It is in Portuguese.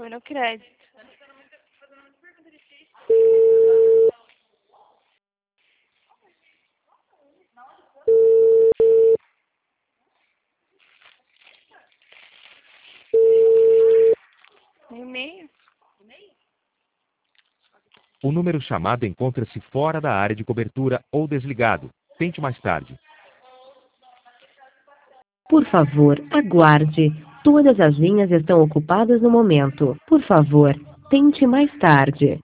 Foi no crédito. No e-mail? O número chamado encontra-se fora da área de cobertura ou desligado. Tente mais tarde. Por favor, aguarde. Todas as linhas estão ocupadas no momento. Por favor, tente mais tarde.